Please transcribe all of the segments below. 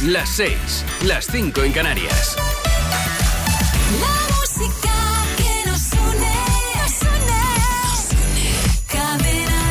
las 6, las 5 en Canarias. La música que nos une, Cadena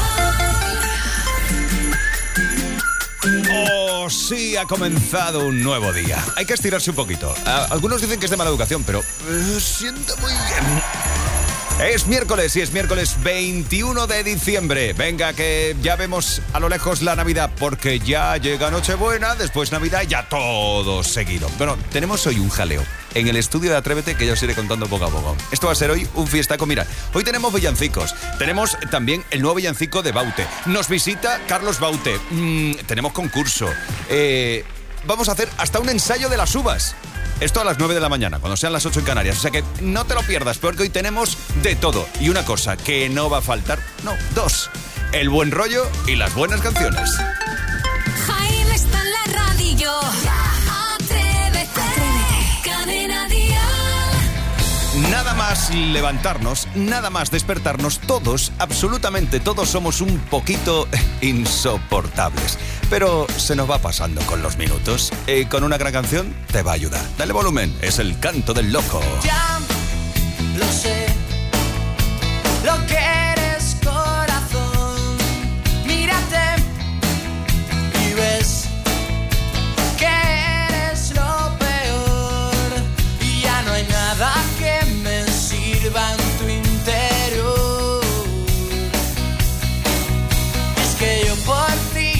Dial. Oh, sí, ha comenzado un nuevo día. Hay que estirarse un poquito. Algunos dicen que es de mala educación, pero siento muy bien. Es miércoles y es miércoles 21 de diciembre. Venga, que ya vemos a lo lejos la Navidad, porque ya llega Nochebuena, después Navidad y ya todo seguido. Bueno, tenemos hoy un jaleo en el estudio de Atrévete que ya os iré contando poco a poco. Esto va a ser hoy un fiestaco. Mira, hoy tenemos villancicos. Tenemos también el nuevo villancico de Baute. Nos visita Carlos Baute. Tenemos concurso. Vamos a hacer hasta un ensayo de las uvas. Esto a las 9 de la mañana, cuando sean las 8 en Canarias. O sea que no te lo pierdas, porque hoy tenemos de todo. Y una cosa que no va a faltar, no, dos: el buen rollo y las buenas canciones. Jaime está en la radio. Atrévete. Cadena Dial. Nada más levantarnos, nada más despertarnos, todos, absolutamente todos somos un poquito insoportables. Pero se nos va pasando con los minutos. Con una gran canción te va a ayudar. Dale volumen, es el canto del loco. Ya lo sé, lo que eres, corazón. Mírate y ves que eres lo peor. Y ya no hay nada que me sirva en tu interior. Es que yo por ti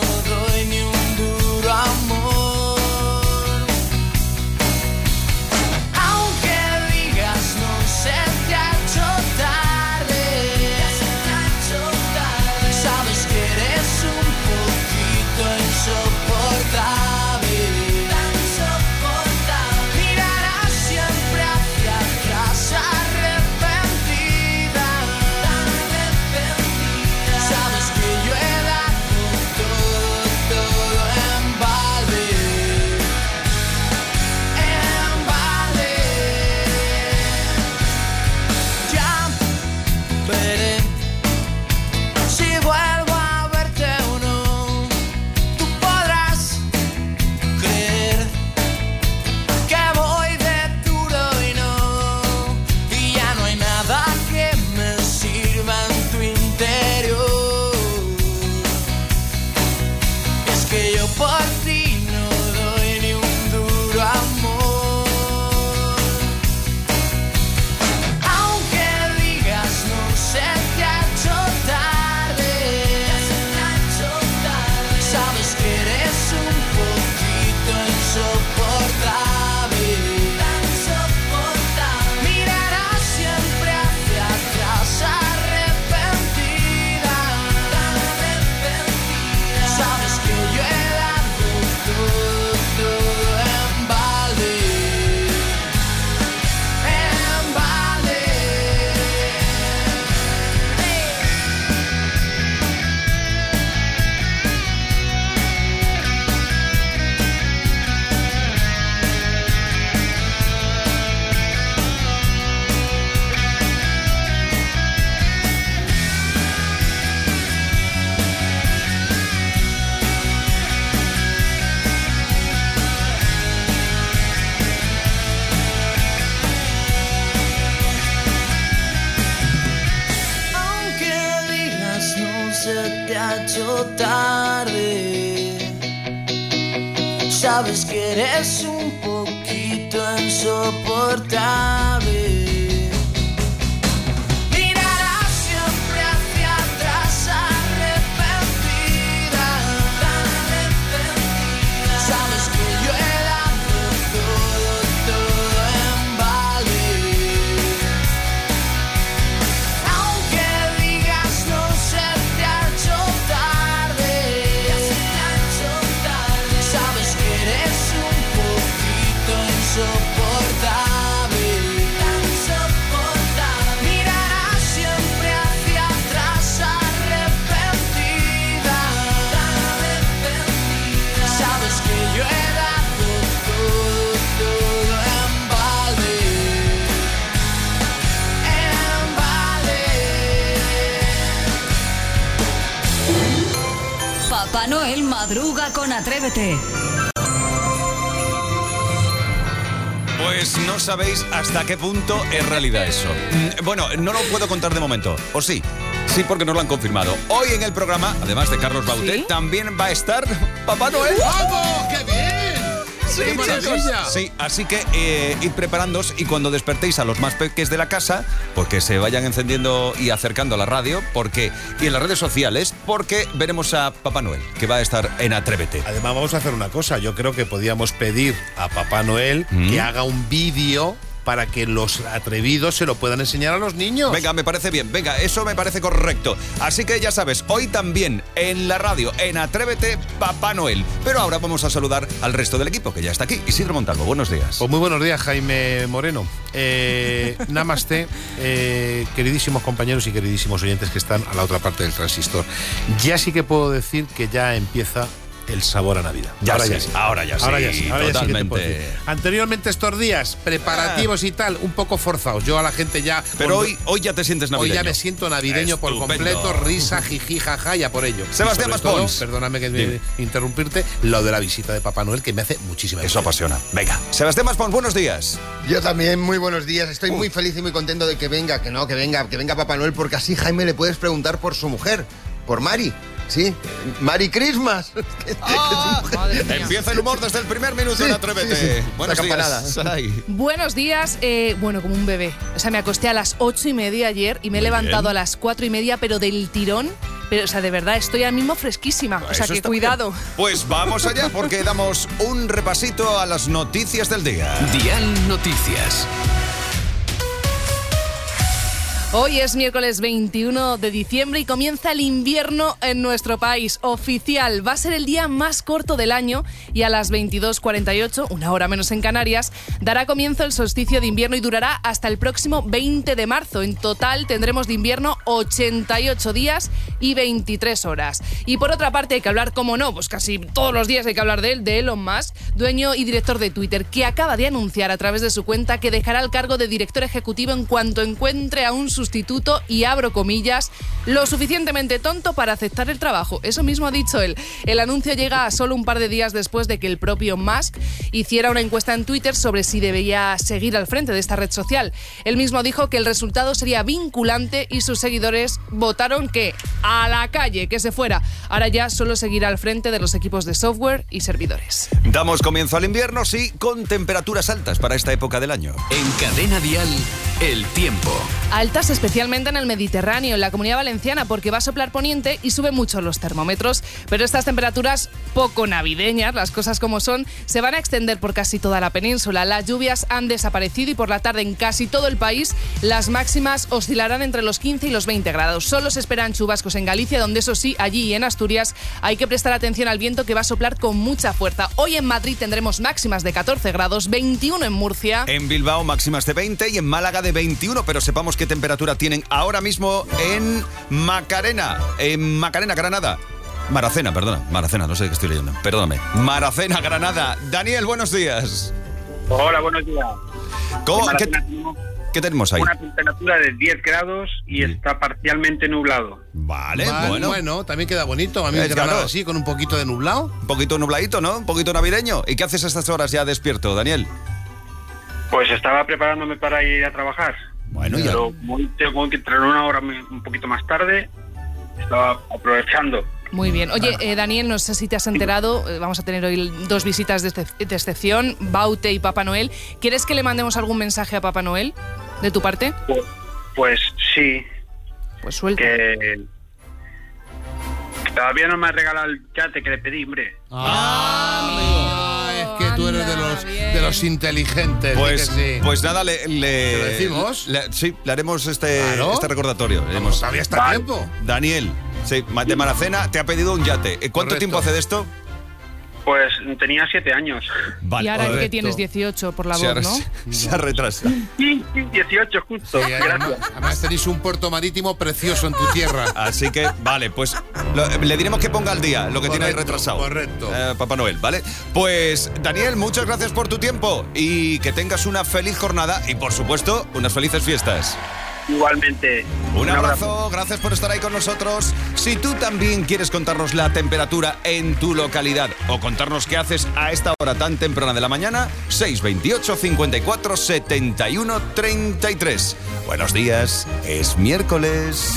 tarde. Sabes que eres un poquito insoportable. Papá Noel madruga con Atrévete. Pues no sabéis hasta qué punto es realidad eso. Bueno, no lo puedo contar de momento. ¿O sí? Sí, porque nos lo han confirmado. Hoy en el programa, además de Carlos Bauté, ¿Sí? también va a estar Papá Noel. ¡Vamos! ¡Qué bien! Sí, ¡Qué maravilla! chicos. Sí, así que id preparándoos y cuando despertéis a los más peques de la casa, porque se vayan encendiendo y acercando a la radio, y en las redes sociales, porque veremos a Papá Noel, que va a estar en Atrévete. Además, vamos a hacer una cosa. Yo creo que podíamos pedir a Papá Noel que haga un vídeo para que los atrevidos se lo puedan enseñar a los niños. Venga, me parece bien. Venga, eso me parece correcto. Así que ya sabes, hoy también en la radio, en Atrévete, Papá Noel. Pero ahora vamos a saludar al resto del equipo, que ya está aquí. Isidro Montalvo, buenos días. Pues muy buenos días, Jaime Moreno. Namaste, queridísimos compañeros y queridísimos oyentes que están a la otra parte del transistor. Ya sí que puedo decir que ya empieza el sabor a Navidad. Ahora ya sí, que te puedo totalmente. decir. Anteriormente estos días, preparativos y tal, un poco forzados. Yo a la gente ya... Pero hoy ya te sientes navideño. Hoy ya me siento navideño por Estupendo. completo, risa, jiji, jaja, ya por ello. Sebastián Y sobre todo, Maspons. perdóname que Dime. interrumpirte, lo de la visita de Papá Noel, que me hace muchísima Eso ilusión. apasiona. Venga. Sebastián Maspons, buenos días. Yo también, muy buenos días. Estoy muy feliz y muy contento de que venga, que venga Papá Noel, porque así, Jaime, le puedes preguntar por su mujer, por Mari. Sí, Mari Christmas. Empieza el humor desde el primer minuto en Atrévete. Sí. Buenos La días, campanada. Saray. Buenos días, bueno, como un bebé. O sea, me acosté a las 8:30 ayer y me he levantado a las 4:30, pero del tirón. Pero, o sea, de verdad, estoy ahora mismo fresquísima. O sea, Eso que está cuidado. bien. Pues vamos allá, porque damos un repasito a las noticias del día. Dial Noticias. Hoy es miércoles 21 de diciembre y comienza el invierno en nuestro país. Oficial, va a ser el día más corto del año y a las 22:48, una hora menos en Canarias, dará comienzo el solsticio de invierno y durará hasta el próximo 20 de marzo. En total tendremos de invierno 88 días y 23 horas. Y por otra parte hay que hablar, como no, pues casi todos los días hay que hablar de él, de Elon Musk, dueño y director de Twitter, que acaba de anunciar a través de su cuenta que dejará el cargo de director ejecutivo en cuanto encuentre a un sustituto y, abro comillas, lo suficientemente tonto para aceptar el trabajo. Eso mismo ha dicho él. El anuncio llega solo un par de días después de que el propio Musk hiciera una encuesta en Twitter sobre si debía seguir al frente de esta red social. Él mismo dijo que el resultado sería vinculante y sus seguidores votaron que a la calle, que se fuera. Ahora ya solo seguirá al frente de los equipos de software y servidores. Damos comienzo al invierno, sí, con temperaturas altas para esta época del año. En Cadena Dial, el tiempo. Altas especialmente en el Mediterráneo, en la Comunidad Valenciana, porque va a soplar poniente y sube mucho los termómetros. Pero estas temperaturas poco navideñas, las cosas como son, se van a extender por casi toda la península. Las lluvias han desaparecido y por la tarde en casi todo el país las máximas oscilarán entre los 15 y los 20 grados. Solo se esperan chubascos en Galicia, donde eso sí, allí y en Asturias hay que prestar atención al viento que va a soplar con mucha fuerza. Hoy en Madrid tendremos máximas de 14 grados, 21 en Murcia. En Bilbao máximas de 20 y en Málaga de 21, pero sepamos qué temperatura tienen ahora mismo en Macarena, Granada. Maracena, no sé qué estoy leyendo, perdóname. Maracena, Granada. Daniel, buenos días. Hola, buenos días. ¿Cómo? En Maracena tenemos ¿Qué tenemos ahí? una temperatura de 10 grados y está parcialmente nublado. Vale, Bueno, también queda bonito. A mí me queda claro. así, con un poquito de nublado. Un poquito nubladito, ¿no? Un poquito navideño. ¿Y qué haces a estas horas ya despierto, Daniel? Pues estaba preparándome para ir a trabajar. Bueno, ya. Pero tengo que entrar una hora un poquito más tarde. Estaba aprovechando. Muy bien. Oye, Daniel, no sé si te has enterado, vamos a tener hoy dos visitas de excepción, Baute y Papá Noel. ¿Quieres que le mandemos algún mensaje a Papá Noel de tu parte? Pues sí, Pues suelta. que todavía no me ha regalado el yate que le pedí, hombre. Es que tú eres Anda, bien. de los inteligentes. Pues, di que sí. pues nada, ¿Te lo decimos? Sí, le haremos este Claro. recordatorio. Le Vamos, haremos- todavía está a Vale. tiempo. Daniel, sí, de Maracena te ha pedido un yate. ¿Cuánto Correcto. tiempo hace de esto? Pues tenía 7 años. Vale, Y ahora correcto. que tienes 18 por la se, voz, ¿no? se ha retrasado. Sí, 18 justo. Sí, además tenéis un puerto marítimo precioso en tu tierra. Así que, vale, pues le diremos que ponga al día lo que tiene ahí Correcto, retrasado. correcto. Papá Noel, ¿vale? Pues, Daniel, muchas gracias por tu tiempo y que tengas una feliz jornada y, por supuesto, unas felices fiestas. Igualmente. Un abrazo, gracias por estar ahí con nosotros. Si tú también quieres contarnos la temperatura en tu localidad o contarnos qué haces a esta hora tan temprana de la mañana, 628 54 71 33. Buenos días, es miércoles.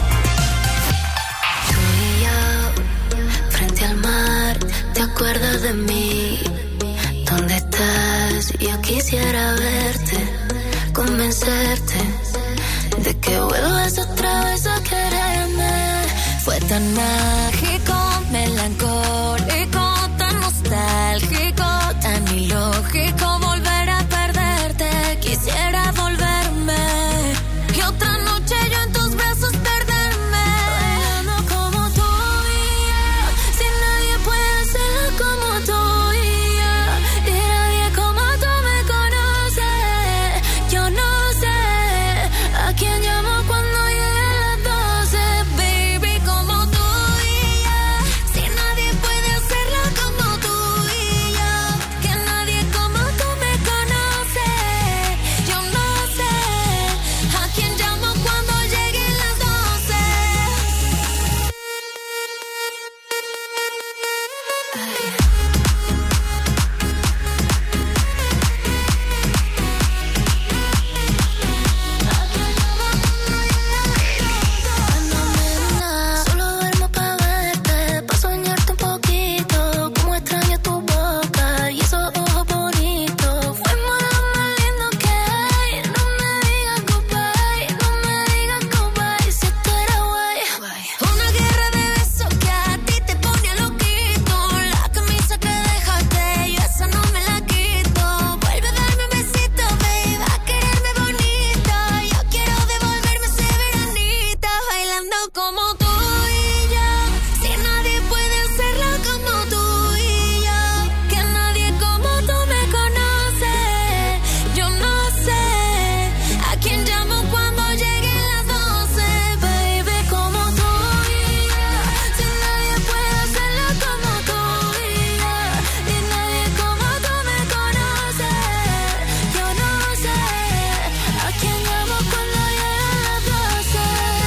Tú y yo, frente al mar, ¿te acuerdas de mí? ¿Dónde estás? Yo quisiera verte, convencerte de que vuelvas otra vez a quererme. Fue tan mágico, melancólico, tan nostálgico, tan ilógico volver a perderte. Quisiera volverme y otra noche yo en tus brazos perderme. Bailando como tú y yo, si nadie puede hacerlo como tú y yo, y nadie como tú me conoce. Yo no sé a quién llamo cuando lleguen las 12, baby, como tú y yo. Si nadie puede hacerlo como tú y yo, que nadie como tú me conoce. Yo no sé a quién llamo cuando lleguen las 12. Solo duermo pa' verte, pa' soñarte un poquito. Como extraño tu boca y esos ojos bonitos. Fuimos lo más lindo que hay. No me digas goodbye, no me digas goodbye. Si esto era guay. Una guerra de besos que a ti te pone loquito. La camisa que dejaste, yo esa no me la quito. Vuelve a darme un besito, baby, a quererme bonito. Yo quiero devolverme ese veranito, bailando como tú y yo. Si nadie puede hacerlo como tú y yo, que nadie como tú me conoce. Yo no sé a quién llamo cuando lleguen las 12, baby, como tú y yo. Si nadie puede hacerlo como tú y yo, y nadie como tú me conoce. Yo no sé a quién llamo cuando lleguen las 12.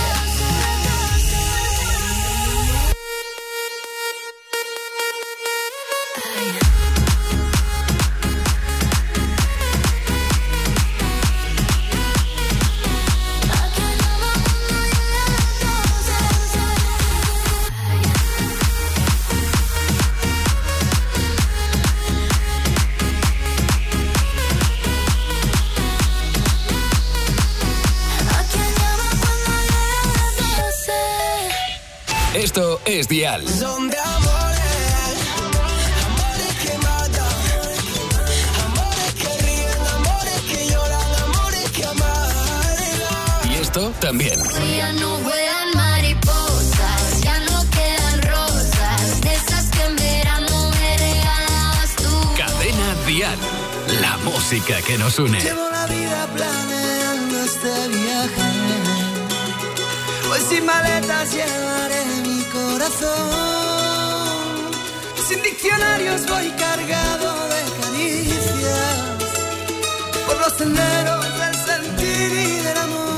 Esto es Dial. Son de amores, amores que matan, amores que ríen, amores que lloran, amores que amargan. Y esto también. Ya no vuelan mariposas, ya no quedan rosas, de esas que en verano me regalabas tú. Cadena Dial. La música que nos une. Llevo la vida planeando este viaje. Pues sin maletas llevaré mi corazón. Sin diccionarios voy cargado de caricias. Por los senderos del sentir y del amor.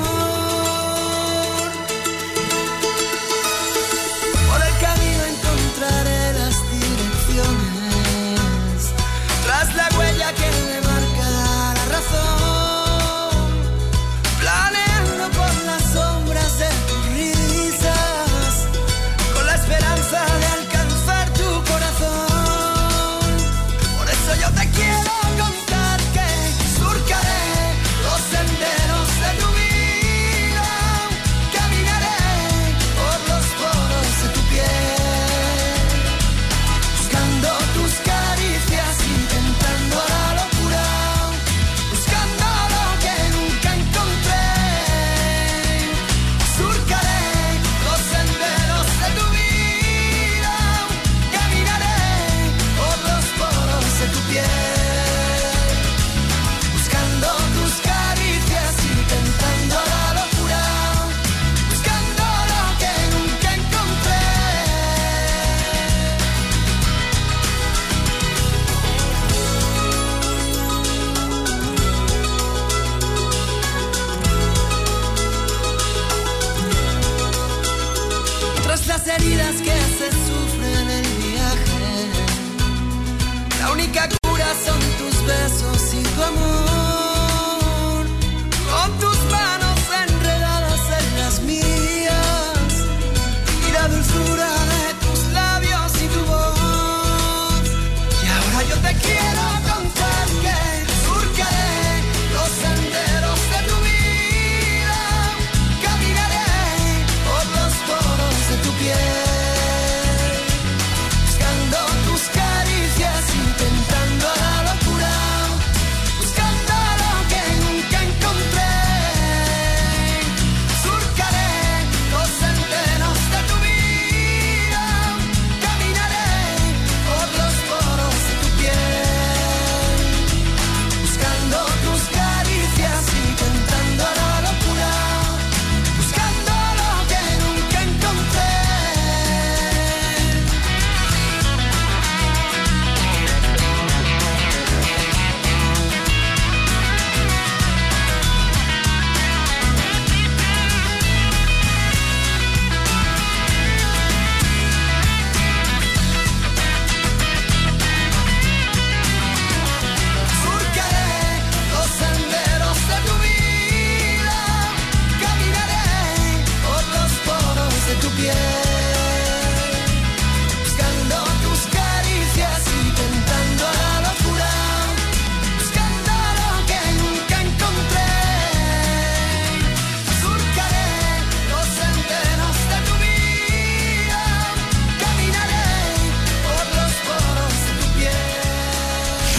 Por el camino encontraré las direcciones. Tras la huella que me marca la razón. Planeando por las sombras de tus risas, con la esperanza de alcanzar tu corazón. Por eso yo te quiero contar que surcaré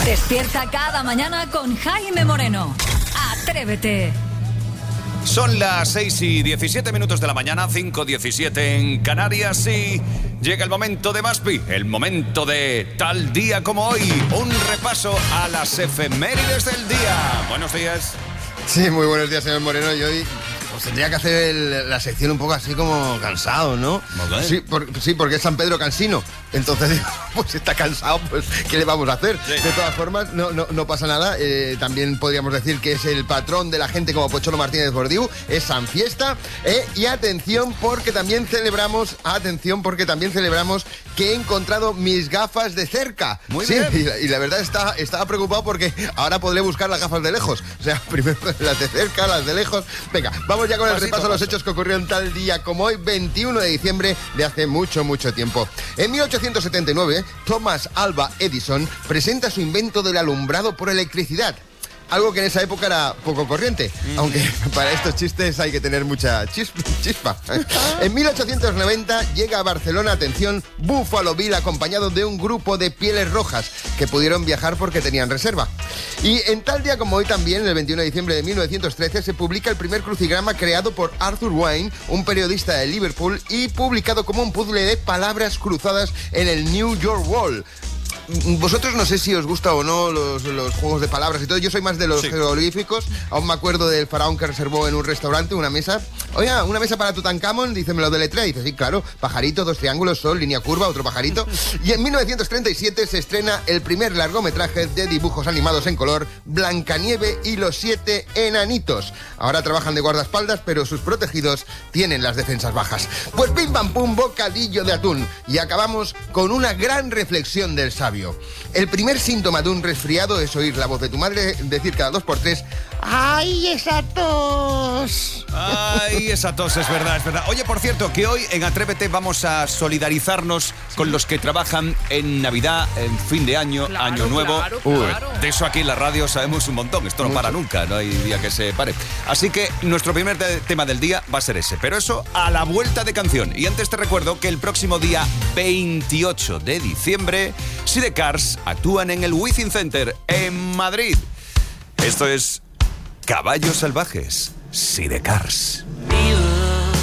Despierta cada mañana con Jaime Moreno. Atrévete. Son las 6:17 de la mañana, 5:17 en Canarias, y llega el momento de Maspi, el momento de tal día como hoy. Un repaso a las efemérides del día. Buenos días. Sí, muy buenos días, señor Moreno. Y hoy pues tendría que hacer la sección un poco así como cansado, ¿no? Okay. Sí, porque es San Pedro Cansino. Entonces, pues si está cansado, pues ¿qué le vamos a hacer? Sí. De todas formas, no pasa nada. También podríamos decir que es el patrón de la gente como Pocholo Martínez Bordiú. Es San Fiesta. Y atención porque también celebramos que he encontrado mis gafas de cerca. Muy bien. Y la verdad estaba preocupado porque ahora podré buscar las gafas de lejos. O sea, primero las de cerca, las de lejos. Venga, vamos ya con el repaso a los hechos que ocurrieron tal día como hoy, 21 de diciembre de hace mucho, mucho tiempo. En 1879, Thomas Alva Edison presenta su invento del alumbrado por electricidad. Algo que en esa época era poco corriente, aunque para estos chistes hay que tener mucha chispa. En 1890 llega a Barcelona, atención, Buffalo Bill, acompañado de un grupo de pieles rojas que pudieron viajar porque tenían reserva. Y en tal día como hoy también, el 21 de diciembre de 1913, se publica el primer crucigrama creado por Arthur Wayne, un periodista de Liverpool, y publicado como un puzzle de palabras cruzadas en el New York Wall. Vosotros no sé si os gusta o no los juegos de palabras y todo. Yo soy más de los jeroglíficos. Aún me acuerdo del faraón que reservó en un restaurante una mesa. Oiga, una mesa para Tutankamón, dice, me lo deletrea. Dice, sí, claro, pajarito, 2 triángulos, sol, línea curva, otro pajarito. Y en 1937 se estrena el primer largometraje de dibujos animados en color, Blancanieve y los 7 enanitos. Ahora trabajan de guardaespaldas, pero sus protegidos tienen las defensas bajas. Pues pim pam pum, bocadillo de atún. Y acabamos con una gran reflexión del sabio. El primer síntoma de un resfriado es oír la voz de tu madre decir cada 2x3: ¡ay, esa tos! ¡Ay, esa tos! Es verdad, es verdad. Oye, por cierto, que hoy en Atrévete vamos a solidarizarnos con los que trabajan en Navidad, en fin de año, claro, Año Nuevo. Claro. De eso aquí en la radio sabemos un montón. Esto no para nunca, no hay día que se pare. Así que nuestro primer tema del día va a ser ese. Pero eso a la vuelta de canción. Y antes te recuerdo que el próximo día 28 de diciembre, Sidecars actúan en el Wizzing Center en Madrid. Esto es Caballos Salvajes, Sidecars. Vivo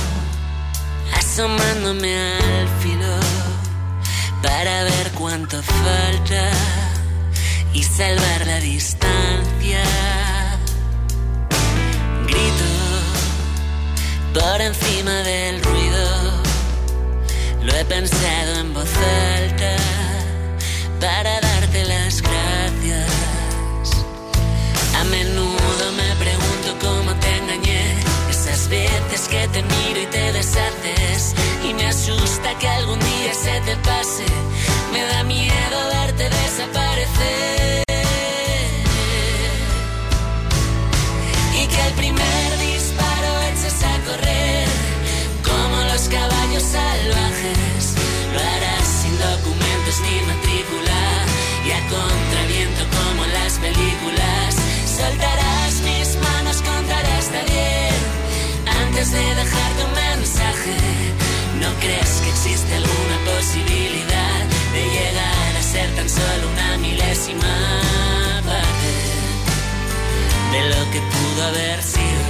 asomándome al filo para ver cuánto falta y salvar la distancia. Grito por encima del ruido, lo he pensado en voz alta para darte las gracias. A menudo me pregunto cómo te engañé, esas veces que te miro y te deshaces, y me asusta que algún día se te pase, me da miedo verte desaparecer, y que el primer disparo eches a correr, como los caballos salvajes, lo harás sin documentos ni matrícula, y a contraviento como en las películas. Soltarás mis manos, contaré hasta 10 antes de dejarte un mensaje. ¿No crees que existe alguna posibilidad de llegar a ser tan solo una milésima parte de lo que pudo haber sido?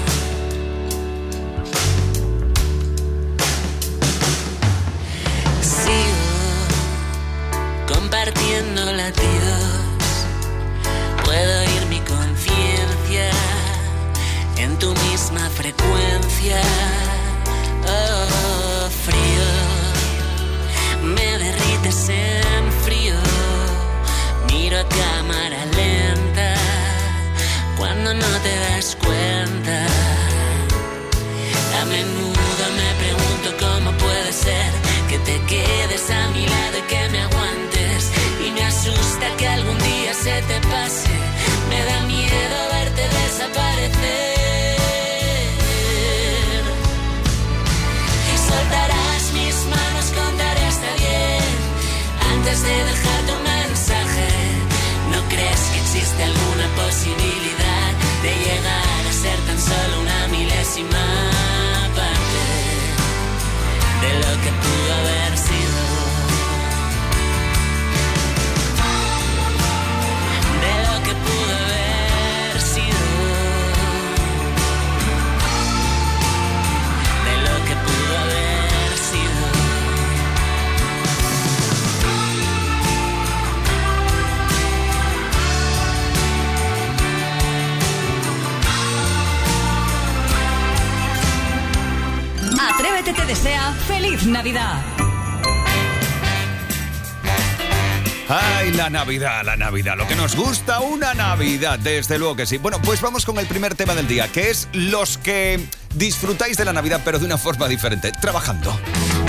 Sigo compartiendo latidos, puedo oír mi conciencia en tu misma frecuencia. Oh, frío, me derrites en frío, miro a cámara lenta cuando no te das cuenta. A menudo me pregunto cómo puede ser que te quedes a mi lado y que me aguantes, y me asusta que algún día se te pase, me da miedo verte desaparecer, y soltarás mis manos, contaré hasta 10 antes de dejarte un mensaje. ¿No crees que existe alguna posibilidad de llegar a ser tan solo una milésima parte de lo que pudo haber sido? desea feliz Navidad. Ay, la Navidad, lo que nos gusta, una Navidad, desde luego que sí. Bueno, pues vamos con el primer tema del día, que es los que disfrutáis de la Navidad, pero de una forma diferente, trabajando.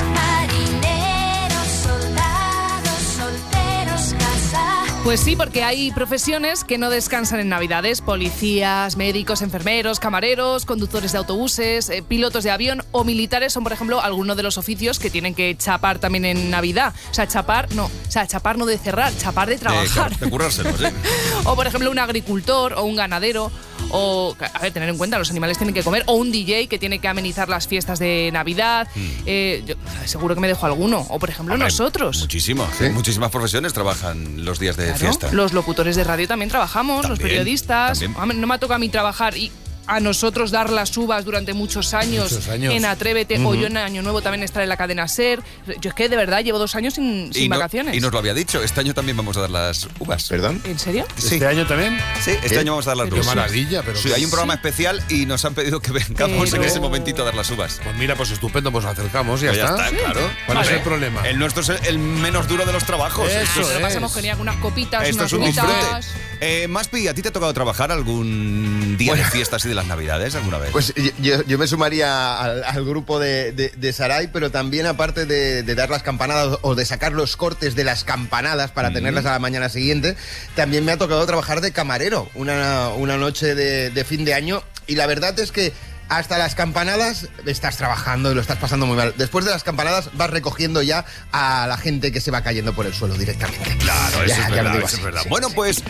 Pues sí, porque hay profesiones que no descansan en Navidades. Policías, médicos, enfermeros, camareros, conductores de autobuses, pilotos de avión o militares son, por ejemplo, algunos de los oficios que tienen que chapar también en Navidad. O sea, chapar no de cerrar, chapar de trabajar. De currárselos, ¿eh? O, por ejemplo, un agricultor o un ganadero. O, a ver, tener en cuenta, los animales tienen que comer. O un DJ que tiene que amenizar las fiestas de Navidad. Yo, seguro que me dejo alguno. O, por ejemplo, nosotros. Muchísimo. ¿Sí? Muchísimas profesiones trabajan los días de fiesta. Los locutores de radio también trabajamos, los periodistas. No me ha tocado a mí trabajar y a nosotros dar las uvas durante muchos años. En Atrévete, o yo en Año Nuevo también estar en la cadena SER. Yo es que de verdad llevo 2 años sin vacaciones. Y nos lo había dicho, este año también vamos a dar las uvas. ¿Perdón? ¿En serio? Sí. ¿Este año también? Sí, este año vamos a dar las uvas. Qué maravilla, pero... Sí, hay un programa especial y nos han pedido que vengamos en ese momentito a dar las uvas. Pues mira, pues estupendo, pues nos acercamos y ya está. ¿Sí? Claro. ¿Cuál es el problema? El nuestro es el menos duro de los trabajos. Eso es. Lo pasamos genial, unas copitas, esto unas es un uvitas. disfrute. Maspi, ¿a ti te ha tocado trabajar algún día de fiestas y de las Navidades alguna vez? Pues yo me sumaría al grupo de Saray, pero también aparte de dar las campanadas o de sacar los cortes de las campanadas para tenerlas a la mañana siguiente, también me ha tocado trabajar de camarero una noche de fin de año, y la verdad es que hasta las campanadas estás trabajando y lo estás pasando muy mal. Después de las campanadas vas recogiendo ya a la gente que se va cayendo por el suelo directamente. Claro, eso es verdad, eso es verdad. Sí, bueno, pues,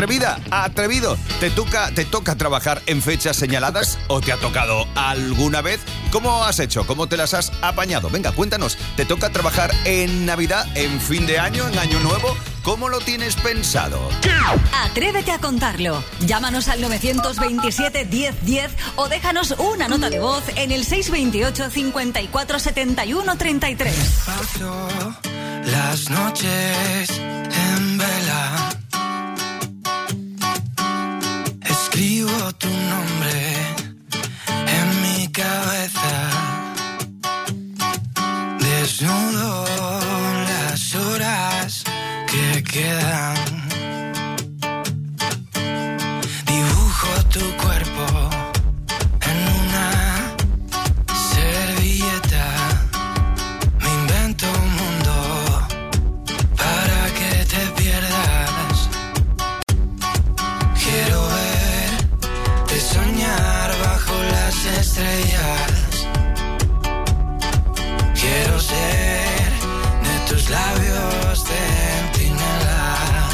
atrevido, ¿te toca trabajar en fechas señaladas o te ha tocado alguna vez? ¿Cómo has hecho? ¿Cómo te las has apañado? Venga, cuéntanos, ¿te toca trabajar en Navidad, en fin de año, en Año Nuevo? ¿Cómo lo tienes pensado? Atrévete a contarlo. Llámanos al 927 1010 o déjanos una nota de voz en el 628 54 71 33. Paso las noches en vela. Escribo tu nombre en mi cabeza. Desnudo las horas que quedan. Dibujo tu cuerpo en una servilleta. Me invento un mundo para que te pierdas. Quiero verte soñar bajo las estrellas. Quiero ser de tus labios centinela.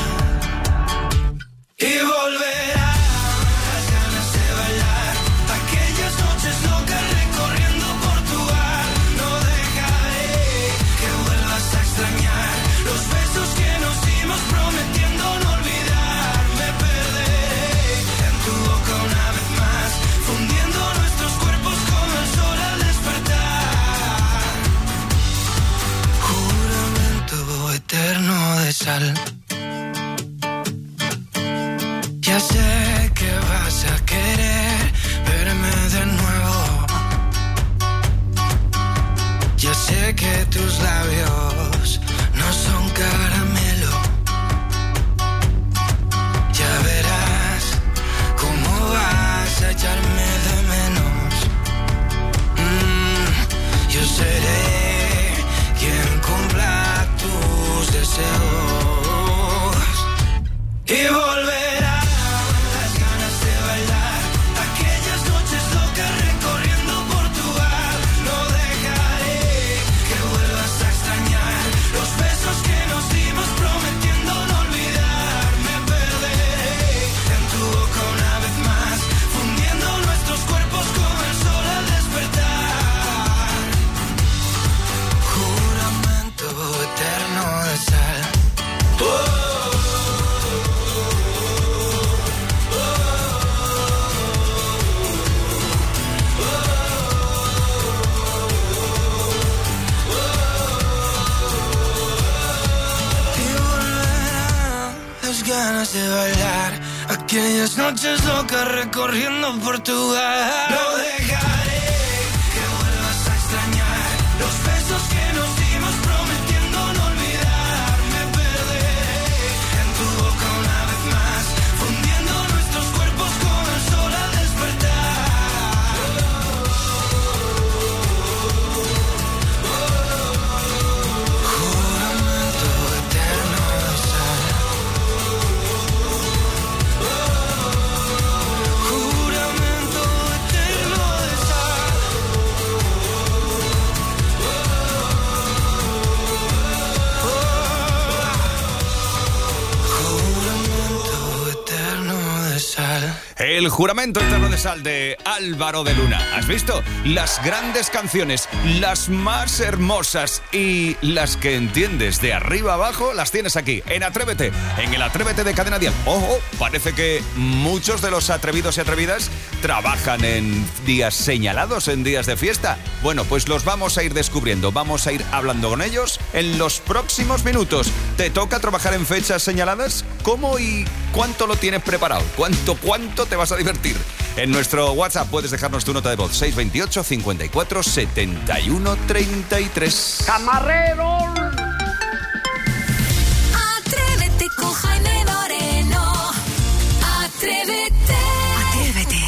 Y volverán las ganas de bailar, aquellas noches locas recorriendo Portugal. No dejaré que vuelvas a extrañar los besos que nos dimos prometiendo no olvidar. Me perderé en tu boca una vez más, fundiendo nuestros cuerpos como el sol al despertar. Juramento eterno de sal. Ya sé que vas a querer verme de nuevo. Ya sé que tus labios no son caramelo. Ya verás cómo vas a echarme de menos. Yo seré quien cumpla tus deseos. Y volverá las ganas de bailar, aquellas noches locas recorriendo Portugal. No dejaré que vuelvas a extrañar los besos que nos dimos prometiendo no olvidar. Me perderé en tu boca una vez más, fundiendo nuestros cuerpos como el sol al despertar. Juramento eterno de sal. Ganas de bailar, aquellas noches locas recorriendo Portugal. No dejaré que vuelvas a extrañar los El juramento eterno de sal de Álvaro de Luna. ¿Has visto? Las grandes canciones, las más hermosas y las que entiendes de arriba abajo, las tienes aquí, en Atrévete, en el Atrévete de Cadena Dial. Ojo, parece que muchos de los atrevidos y atrevidas trabajan en días señalados, en días de fiesta. Bueno, pues los vamos a ir descubriendo, vamos a ir hablando con ellos en los próximos minutos. ¿Te toca trabajar en fechas señaladas? ¿Cómo y cuánto lo tienes preparado? ¿Cuánto te vas a divertir? En nuestro WhatsApp puedes dejarnos tu nota de voz 628 54 71 33. ¡Camarero! Atrévete con Jaime Moreno. Atrévete. Atrévete.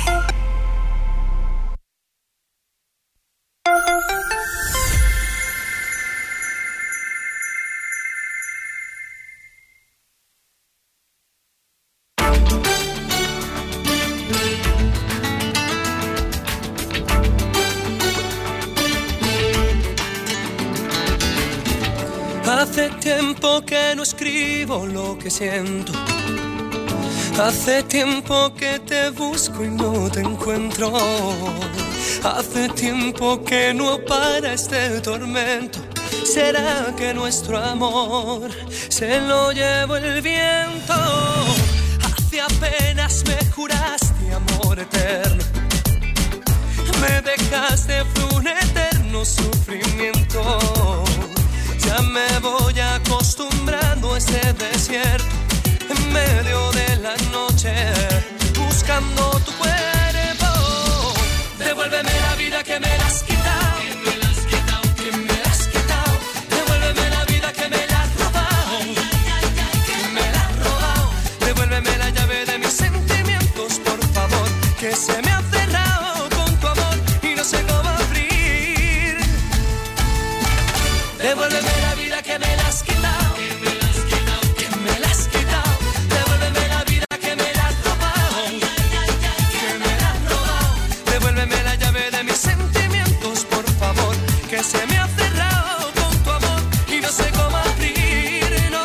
Hace tiempo que no escribo lo que siento. Hace tiempo que te busco y no te encuentro. Hace tiempo que no para este tormento. ¿Será que nuestro amor se lo llevó el viento? Hace apenas me juraste amor eterno. Me dejaste fue un eterno sufrimiento. Ya me voy acostumbrando a ese desierto en medio de la noche, buscando tu cuerpo. Devuélveme la vida que me la has quitado, que me la has quitado, que me la has quitado. Devuélveme la vida que me la has robado, que me la has robado. Devuélveme la llave de mis sentimientos, por favor, que se me ha cerrado con tu amor y no sé cómo abrir. Devuélveme la vida que me la has quitado, que me la has quitado, que me la has quitado. Devuélveme la vida que me la has robado, que me la has robado. Devuélveme la llave de mis sentimientos, por favor, que se me ha cerrado con tu amor y no sé cómo abrir, no.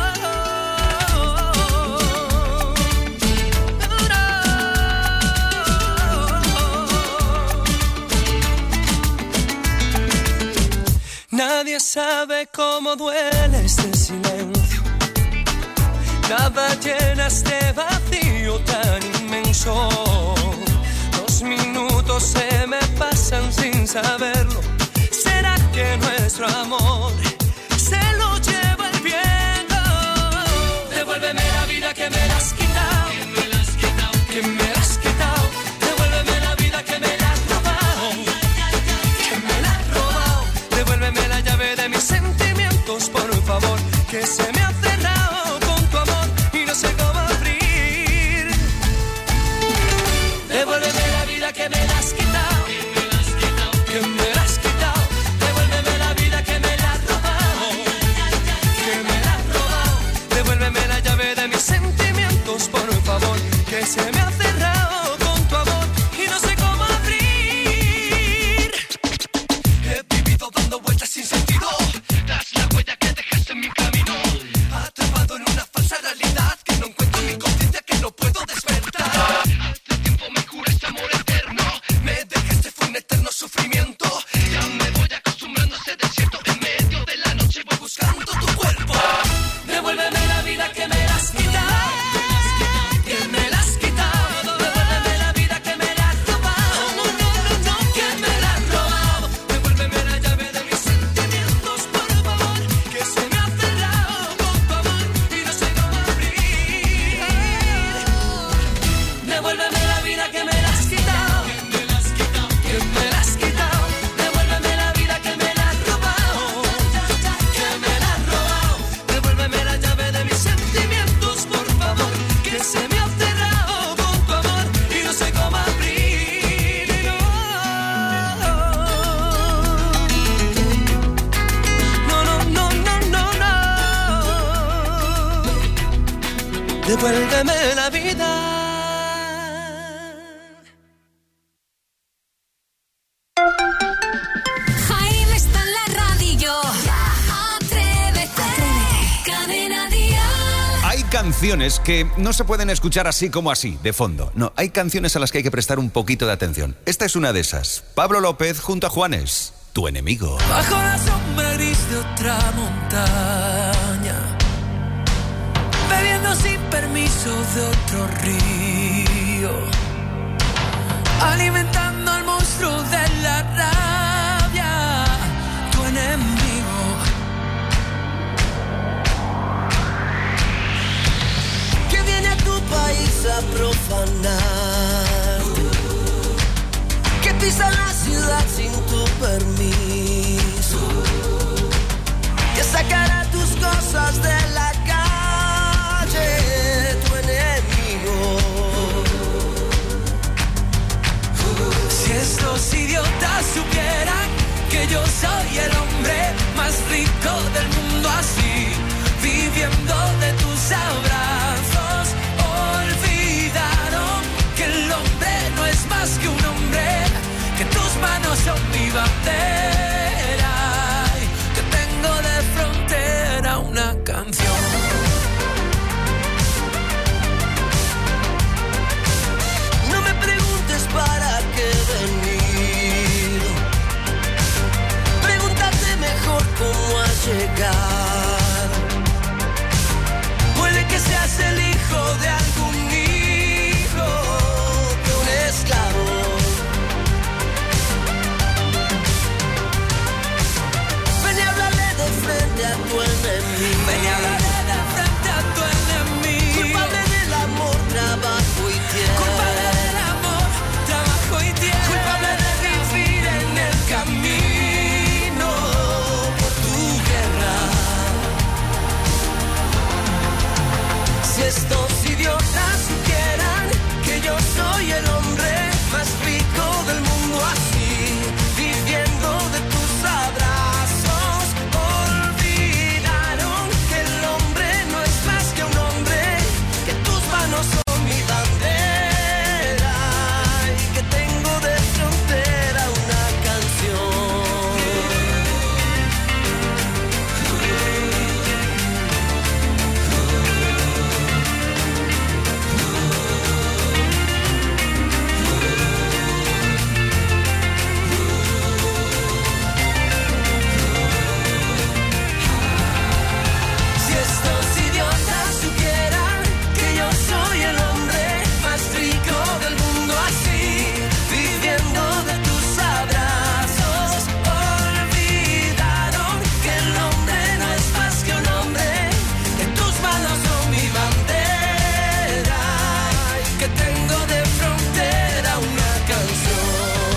Nadie sabe cómo duele este silencio. Nada llena este vacío tan inmenso. 2 minutos se me pasan sin saberlo. ¿Será que nuestro amor se lo lleva el viento? Devuélveme la vida que me la has quitado, que me la has quitado, que me la has quitado. Devuélveme la vida que me la has robado, que me la has robado. Devuélveme la llave de mis sentimientos, por favor, que se me ha cerrado con tu amor y no sé cómo abrir. Devuélveme la vida que me la has quitado, que me la has quitado. Devuélveme la vida que me la has robado, que me la has robado. Devuélveme la llave de mis sentimientos, por favor, que se me ha cerrado con tu amor y no sé cómo abrir. He vivido dando vueltas sin sentido, tras la huella que dejaste en mi camino. Atrapado en una falsa realidad que no encuentro mi conciencia, que no puedo despertar. Hace tiempo me juraste amor eterno, me dejaste fue un eterno sufrimiento. Ya me voy acostumbrando a ese desierto, en medio de la noche voy buscando tu cuerpo. Devuélveme la vida que me la has quitado, que me la has quitado. Devuélveme la vida que me la has robado, que me la has robado. Devuélveme la llave de mis sentimientos, por favor, que se me ha cerrado con tu amor y no sé cómo abrir. Devuélveme la vida que me la has quitado, que me la has quitado, que me la has quitado. Devuélveme la vida que me la has robado, que me la has robado. Devuélveme la llave de mis sentimientos, por favor, que se me ha cerrado con tu amor y no sé cómo abrir. No, no, no, no, no, no. Devuélveme la vida. Jaime está en la radio. Atrévete. Cadena Dial. Hay canciones canciones que no se pueden escuchar así como así, de fondo. No, hay canciones a las que hay que prestar un poquito de atención. Esta es una de esas. Pablo López junto a Juanes, Tu enemigo. Bajo la sombra gris de otra montaña, bebiendo sin permiso de otro río, alimentando al monstruo de la rabia, tu enemigo. Que viene a tu país a profanar, que pisa la ciudad sin tu permiso, que sacará tus cosas de la calle, tu enemigo. Si estos idiotas supieran que yo soy el hombre más rico del mundo, así, viviendo de tus abrazos, olvidaron que el hombre no es más que un hombre, que tus manos son mi bandera, y que tengo de frontera una canción. No me preguntes para qué he venido, pregúntate mejor cómo has llegado. Puede que seas el hijo de algún hijo de un esclavo. Ven y háblale de frente a tu enemigo. Ven y háblale de frente a tu enemigo. Culpable del amor, trabajo y tierra. Culpable del amor, trabajo y tierra. Culpable de vivir en el camino por tu guerra. Si estos idiotas supieran que yo soy el hombre más rico del mundo, así, viviendo de tus abrazos, olvidaron que el hombre no es más que un hombre, que tus manos son mi bandera, y que tengo de frontera una canción. Si estos idiotas supieran que yo soy el hombre más rico del mundo, así, viviendo de tus abrazos, olvidaron que el hombre no es más que un hombre, que tus manos son mi bandera, y que tengo de frontera una canción.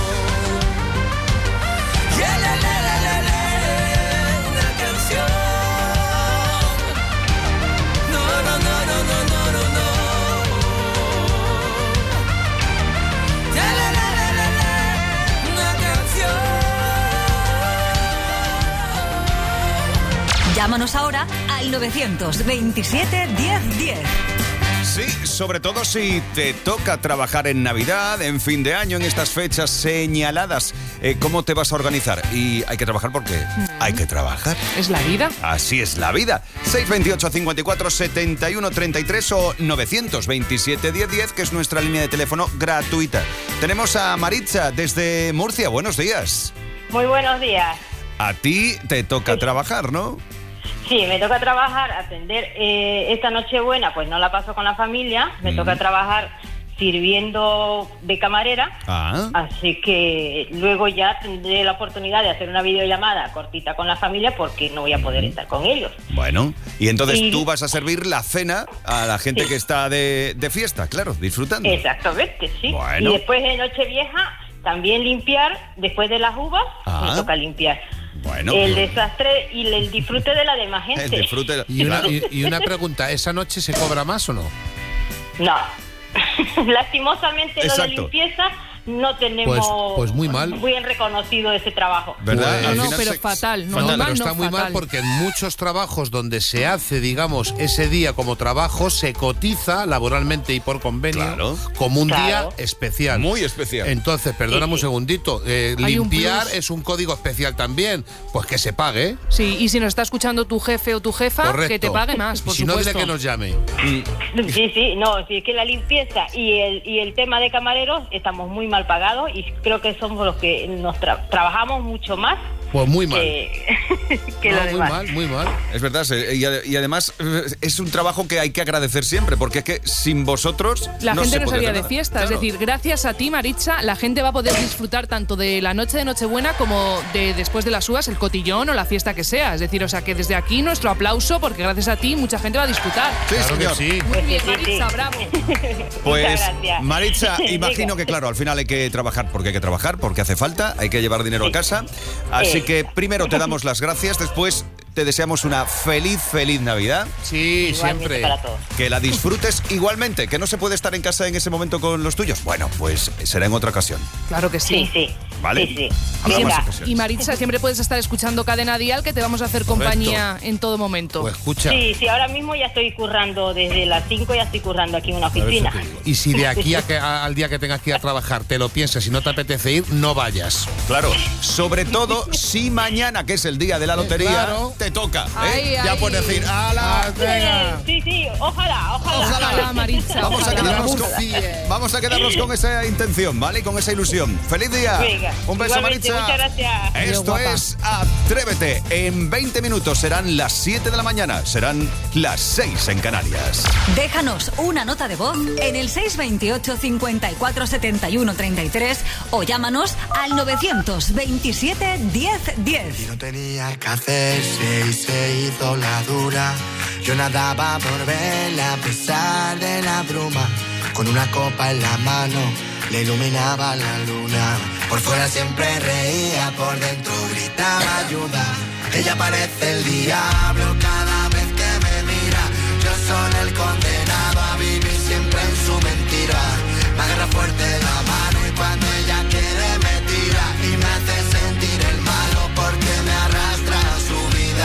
Yeah, la, la, la, la, la, una canción. No, no, no, no, no, no, no, no. Ya, la, la, la, la, la, una canción. Llámanos ahora al 927 1010. Sí, sobre todo si te toca trabajar en Navidad, en fin de año, en estas fechas señaladas. ¿Cómo te vas a organizar? Y hay que trabajar porque hay que trabajar. Es la vida. Así es la vida. 628 54 71 33 o 927 1010, que es nuestra línea de teléfono gratuita. Tenemos a Maritza desde Murcia. Buenos días. Muy buenos días. A ti te toca trabajar, ¿no? Sí, me toca trabajar, atender esta Nochebuena, pues no la paso con la familia, me toca trabajar sirviendo de camarera, así que luego ya tendré la oportunidad de hacer una videollamada cortita con la familia porque no voy a poder estar con ellos. Bueno, y entonces tú vas a servir la cena a la gente que está de fiesta, claro, disfrutando. Exactamente, sí. Bueno. Y después de Nochevieja también limpiar, después de las uvas me toca limpiar. Bueno, el desastre y el disfrute de la demás gente. El disfrute. Y una pregunta, ¿esa noche se cobra más o no? No. Lastimosamente lo de Exacto. limpieza no tenemos pues muy mal. muy bien reconocido ese trabajo. ¿Verdad? No, pero fatal. No, Fatal, mal, pero está no, muy fatal. mal porque en muchos trabajos donde se hace, digamos, ese día como trabajo, se cotiza laboralmente y por convenio como un día especial. Muy especial. Entonces, perdóname un segundito, limpiar es un código especial también, pues que se pague. Sí, y si nos está escuchando tu jefe o tu jefa, Correcto. que te pague más, por si no, supuesto. dile que nos llame. Sí, no, sí, es que la limpieza y el tema de camareros estamos muy mal pagados y creo que somos los que nos trabajamos mucho más. Pues muy mal. Que lo demás. Muy mal. Es verdad, y además es un trabajo que hay que agradecer siempre, porque es que sin vosotros la gente no se puede salía hacer de nada. fiesta. Claro. Es decir, gracias a ti, Maritza, la gente va a poder disfrutar tanto de la noche de Nochebuena como de después de las uvas, el cotillón o la fiesta que sea. Es decir, o sea, que desde aquí nuestro aplauso, porque gracias a ti mucha gente va a disfrutar. Sí, Claro señor. que sí. Muy bien, Maritza, bravo. Pues, Muchas gracias. Maritza, imagino Diga. que claro, al final hay que trabajar porque hace falta, hay que llevar dinero a casa. Así que primero te damos las gracias, después te deseamos una feliz Navidad. Sí, Igualmente siempre. para todos. Que la disfrutes igualmente, que no se puede estar en casa en ese momento con los tuyos. Bueno, pues será en otra ocasión. Claro que sí. Sí. ¿Vale? Sí. Habrá más Venga. ocasiones. Y Maritza, siempre puedes estar escuchando Cadena Dial, que te vamos a hacer compañía en todo momento. Pues escucha. Sí, ahora mismo ya estoy currando, desde las 5 ya estoy currando aquí en una oficina. Y si de aquí al día que tengas que ir a trabajar te lo piensas y no te apetece ir, no vayas. Claro, sobre todo si mañana, que es el día de la lotería, claro. te toca. Ay, Ya ay. puedes decir, ¡ala! Sí, ojalá. Ojalá, Maritza. Vamos a, ojalá. vamos a quedarnos con esa intención, ¿vale? Y con esa ilusión. ¡Feliz día! Venga, Un beso, igualmente, Maritza. muchas gracias. Esto guapa. es Atrévete. En 20 minutos serán las 7 de la mañana. Serán las 6 en Canarias. Déjanos una nota de voz en el 628 54 71 33 o llámanos al 927 10 10. Y no tenía que hacerse y se hizo la dura. Yo nadaba por verla a pesar de la bruma. Con una copa en la mano le iluminaba la luna. Por fuera siempre reía, por dentro gritaba ayuda. Ella parece el diablo cada vez que me mira. Yo soy el condenado a vivir siempre en su mentira. Me agarra fuerte la mano y cuando ella quiere me tira. Y me hace sentir el malo porque me arrastra a su vida.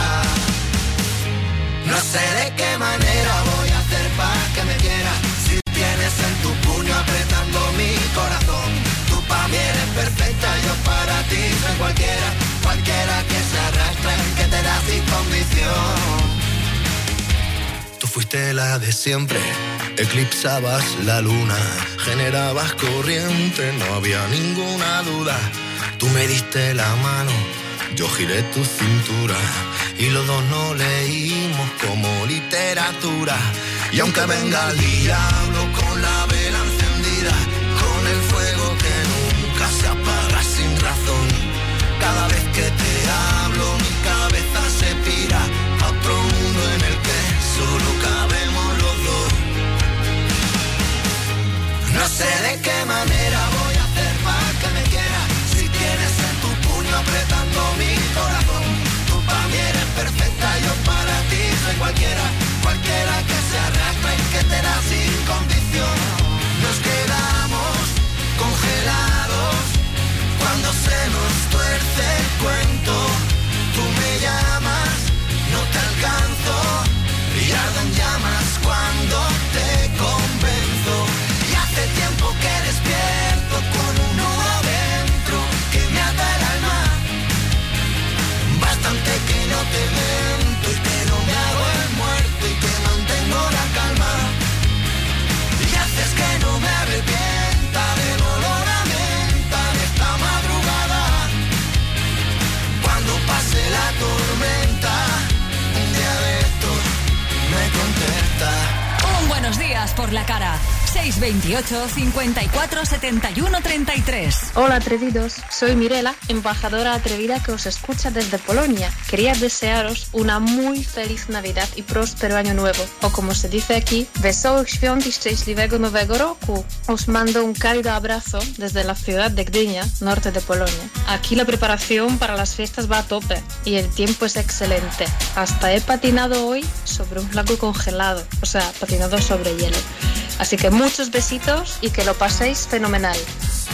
No sé de qué manera voy a hacer para que me quiera. Si tienes en tu puño apretando mi corazón. Tú para mí eres perfecta, yo para ti soy cualquiera. Cualquiera que se arrastra y que te da sin condición. Tú fuiste la de siempre, eclipsabas la luna, generabas corriente, no había ninguna duda. Tú me diste la mano, yo giré tu cintura y los dos nos leímos como literatura. Y aunque venga el diablo con la vela encendida, con el fuego que nunca se apaga sin razón. Cada vez que te hablo mi cabeza se pira a otro mundo en el que solo cabemos los dos. No sé de qué manera voy a hacer para que me quieras. Si tienes en tu puño apretando mi corazón. Tú para mí eres perfecta, yo para ti soy cualquiera. Cualquiera que se arrastra y que te da sin condición. Nos quedamos congelados cuando se nos tuerce el cuento. Tú me llamas, no te alcanzo y ardo en llamas cuando te convenzo. Y hace tiempo que despierto con un nudo dentro que me ata el alma. Bastante que no te miento y que no me hago el muerto y que mantengo la calma. Y haces que no me arrepienta del olor a menta de esta madrugada. Cuando pase la tormenta, un día de estos me contesta. Un buenos días por la cara. 628 54 71 33. Hola atrevidos, soy Mirela, embajadora atrevida que os escucha desde Polonia. Quería desearos una muy feliz Navidad y próspero año nuevo, o como se dice aquí, wesołych świąt i szczęśliwego nowego roku. Os mando un cálido abrazo desde la ciudad de Gdynia, norte de Polonia. Aquí la preparación para las fiestas va a tope y el tiempo es excelente. Hasta he patinado hoy sobre un lago congelado, o sea, patinado sobre hielo. Así que muchos besitos y que lo paséis fenomenal.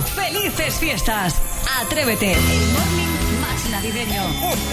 ¡Felices fiestas! Atrévete, el morning más navideño.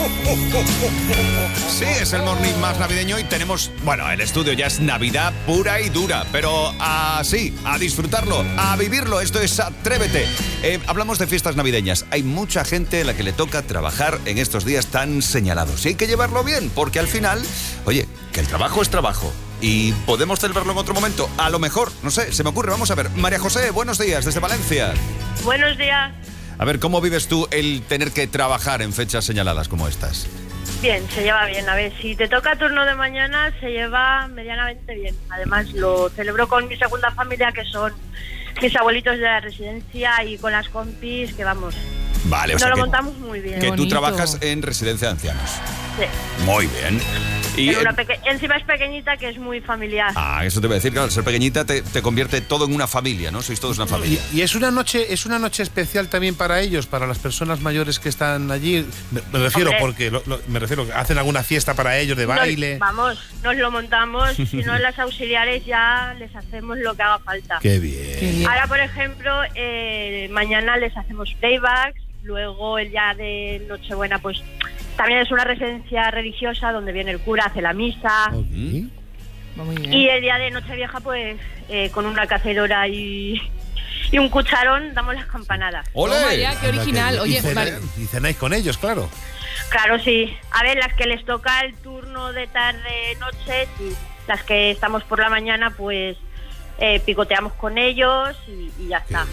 Sí, es el morning más navideño y tenemos, bueno, el estudio ya es Navidad pura y dura, pero así, a disfrutarlo, a vivirlo. Esto es Atrévete. Hablamos de fiestas navideñas. Hay mucha gente a la que le toca trabajar en estos días tan señalados y hay que llevarlo bien, porque al final, oye, que el trabajo es trabajo. Y podemos celebrarlo en otro momento. A lo mejor, no sé, se me ocurre. Vamos a ver. María José, buenos días desde Valencia. Buenos días. A ver, ¿cómo vives tú el tener que trabajar en fechas señaladas como estas? Bien, se lleva bien. A ver, si te toca turno de mañana, se lleva medianamente bien. Además, lo celebro con mi segunda familia, que son mis abuelitos de la residencia, y con las compis, que vamos. Vale, o sea nos que, lo montamos muy bien. que tú trabajas en residencia de ancianos. Sí. Muy bien. Y encima es pequeñita, que es muy familiar. Eso te voy a decir, claro, al ser pequeñita te convierte todo en una familia, ¿no? Sois todos una familia. Y es una noche especial también para ellos, para las personas mayores que están allí. Me refiero, Hombre. porque me refiero, hacen alguna fiesta para ellos de baile. Nos lo montamos. Si no, las auxiliares ya les hacemos lo que haga falta. Qué bien. Ahora, por ejemplo, mañana les hacemos playbacks. Luego, el día de Nochebuena, pues también es una residencia religiosa donde viene el cura, hace la misa. Muy bien. Y el día de Nochevieja, pues con una cacerola y un cucharón damos las campanadas. ¡Ole! Toma ya, qué original. Oye, y cenáis con ellos, claro. Claro, sí. A ver, las que les toca el turno de tarde-noche, sí. Las que estamos por la mañana, pues picoteamos con ellos y ya está.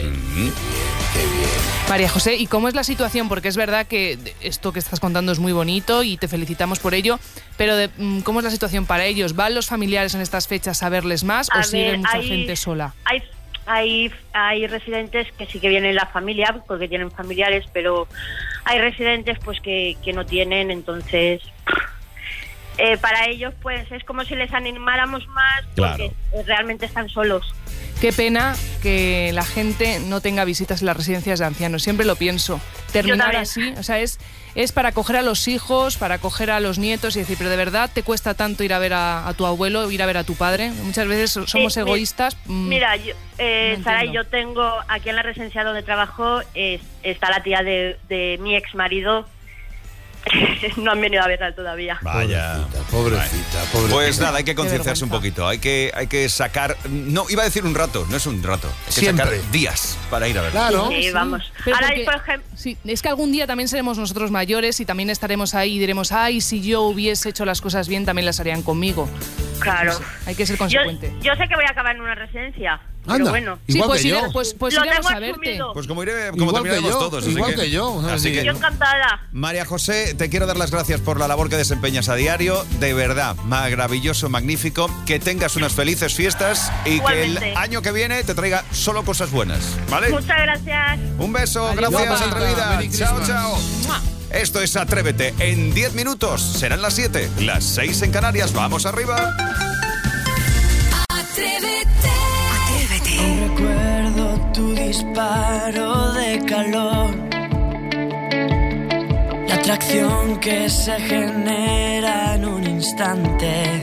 María José, ¿y cómo es la situación? Porque es verdad que esto que estás contando es muy bonito y te felicitamos por ello, pero ¿cómo es la situación para ellos? ¿Van los familiares en estas fechas a verles más o sigue mucha gente sola? Hay residentes que sí que vienen la familia porque tienen familiares, pero hay residentes pues que no tienen, entonces para ellos pues es como si les animáramos más, porque realmente están solos. Qué pena que la gente no tenga visitas en las residencias de ancianos. Siempre lo pienso. Terminar así, o sea, es para acoger a los hijos, para acoger a los nietos y decir, pero de verdad te cuesta tanto ir a ver a tu abuelo, ir a ver a tu padre. Muchas veces somos egoístas. Mira, Saray, yo tengo aquí en la residencia donde trabajo, está la tía de mi ex marido. No han venido a verla todavía. Vaya. Pobrecita. Pues nada, hay que concienciarse un poquito. Hay que sacar... No, iba a decir un rato, no es un rato. Hay que sacar días para ir a verla. Claro. Sí, vamos. Pero Ahora, porque, por ejemplo... sí, es que algún día también seremos nosotros mayores y también estaremos ahí y diremos, ay, si yo hubiese hecho las cosas bien, también las harían conmigo. Claro. No sé, hay que ser consecuente. Yo sé que voy a acabar en una residencia. Anda, pero bueno. Sí, igual pues, que yo. pues Lo iremos tengo a verte. asumido. Pues como Igual terminaremos que yo, todos. igual que yo. Así que, Yo encantada. María José, te quiero dar las gracias por la labor que desempeñas a diario. De verdad, maravilloso, magnífico. Que tengas unas felices fiestas y Igualmente. que el año que viene te traiga solo cosas buenas, ¿vale? Muchas gracias. Un beso, Adiós, gracias, guapa. atrevida. Merry Chao, Christmas. chao. ¡Mua! Esto es Atrévete. En 10 minutos serán las 7, las 6 en Canarias. Vamos arriba. Atrévete. Recuerdo tu disparo de calor, la atracción que se genera en un instante.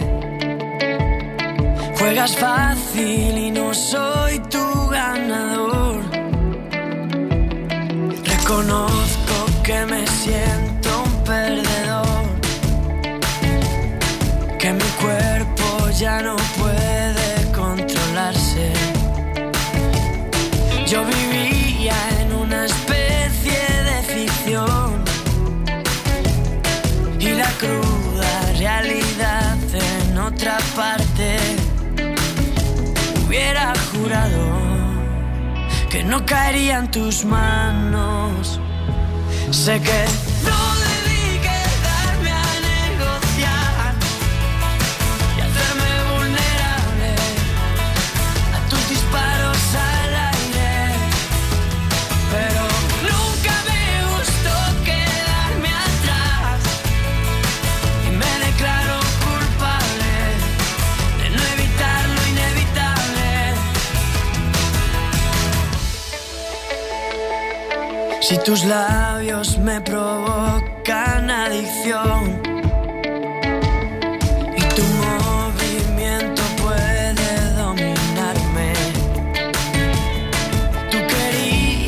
Juegas fácil y no soy tu ganador. Reconozco que me siento un perdedor, que mi cuerpo ya no puede controlarse. Yo vivía en una especie de ficción y la cruda realidad en otra parte. Hubiera jurado que no caería en tus manos. Sé que no debí quedarme a negociar y hacerme vulnerable a tus disparos al aire, pero nunca me gustó quedarme atrás y me declaro culpable de no evitar lo inevitable. Si tus labios me provocan adicción y tu movimiento puede dominarme, tú querías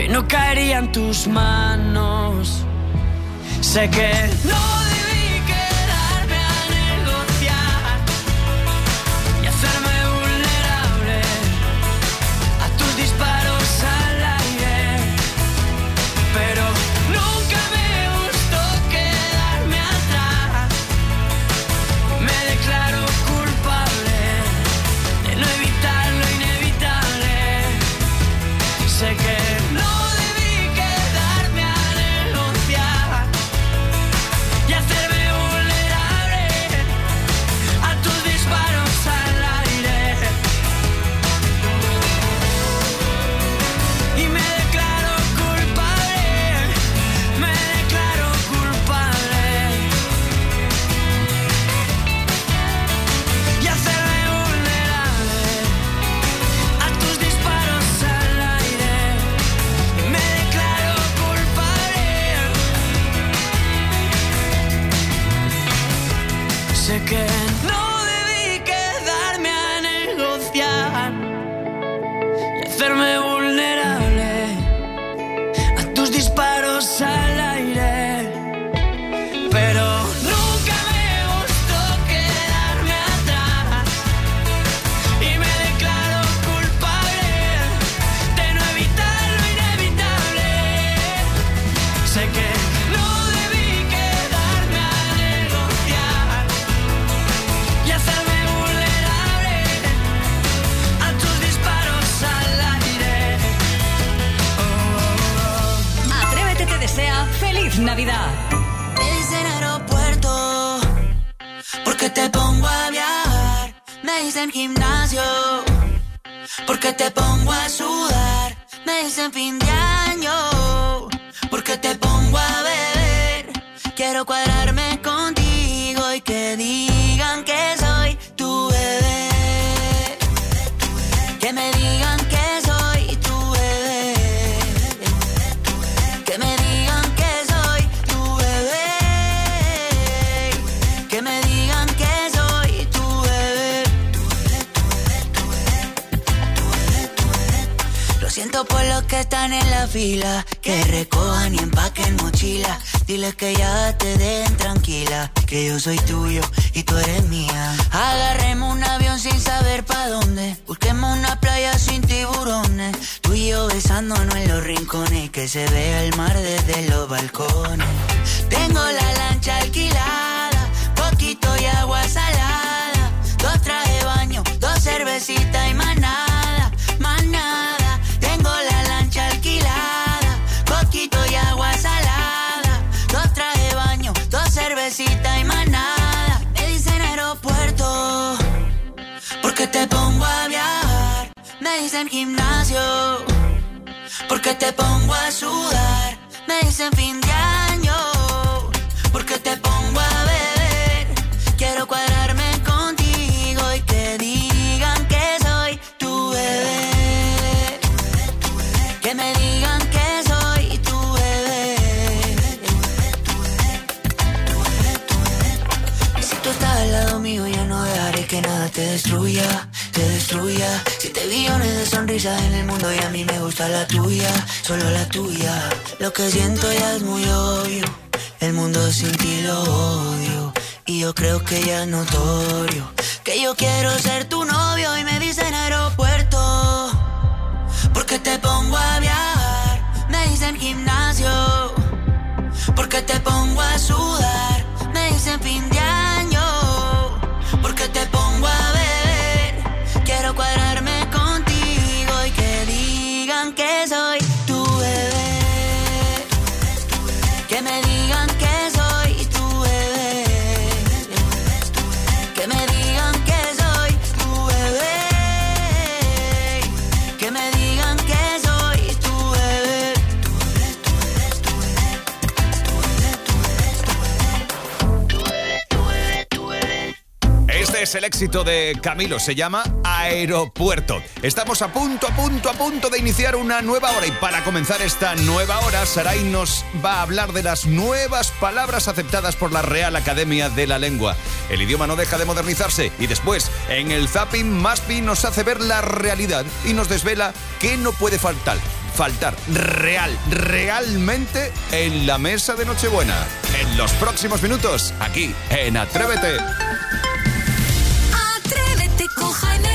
no caería en tus manos. Sé que no debí quedarme a negociar y hacerme vulnerable a tus disparos al aire, pero nunca me gustó quedarme atrás. Me declaro culpable de no evitar lo inevitable. Sé que no debí quedarme a negociar y hacerme vulnerable a tus disparos al aire. Y me declaro culpable, me declaro culpable. Y hacerme vulnerable a tus disparos al aire. Y me declaro culpable. Sé que no debí quedarme a negociar y hacerme vulnerable a tus disparos al aire, pero nunca me gustó quedarme atrás y me declaro culpable de no evitar lo inevitable. Sé que no debí quedarme a negociar y hacerme vulnerable a tus disparos al aire. Atrévete te desea feliz Navidad. Me dicen aeropuerto porque te pongo a viajar. Me dicen gimnasio porque te pongo a sudar. Me dicen fin de año porque te pongo a beber. Quiero cuadrarme contigo y que digan que soy tu bebé. Que me digan que soy tu bebé. Que me digan que soy tu bebé. Que me digan que soy tu bebé. Lo siento por los que están en la fila, que recojan y empaquen mochila. Diles que ya te den tranquila, que yo soy tuyo y tú eres mía. Agarremos un avión sin saber pa' dónde, busquemos una playa sin tiburones, tú y yo besándonos en los rincones, que se vea el mar desde los balcones. Tengo la lancha alquilada, poquito y agua salada, 2 trajes de baño, 2 cervecitas y más nada, más nada. Tengo la lancha alquilada, poquito y agua salada, 2 trajes de baño, 2 cervecitas y más nada. Me dicen aeropuerto porque te pongo a viajar. Me dicen gimnasio porque te pongo a sudar. Me dicen fin de año porque te pongo a beber. Quiero cuadrarme contigo y que digan que soy tu bebé. Que me digan que soy tu bebé. Y si tú estás al lado mío ya no dejaré que nada te destruya, te destruya. 7 billones de sonrisas en el mundo y a mí me gusta la tuya, solo la tuya. Lo que siento ya es muy obvio, el mundo sin ti lo odio. Y yo creo que ya es notorio que yo quiero ser tu novio. Y me dicen aeropuerto porque te pongo a viajar. Me dicen gimnasio porque te pongo a sudar. Me dicen fin de año porque te pongo a beber. Quiero cuadrarme contigo y que digan que soy tu bebé. Que me digan que soy tu bebé. Que me digan que soy tu bebé. Que me digan que soy tu bebé. Este es el éxito de Camilo, se llama Aeropuerto. Estamos a punto de iniciar una nueva hora y para comenzar esta nueva hora, Saray nos va a hablar de las nuevas palabras aceptadas por la Real Academia de la Lengua. El idioma no deja de modernizarse y después, en el Zapping, Maspi nos hace ver la realidad y nos desvela qué no puede faltar faltar realmente en la mesa de Nochebuena. En los próximos minutos, aquí en Atrévete. Atrévete con Jaime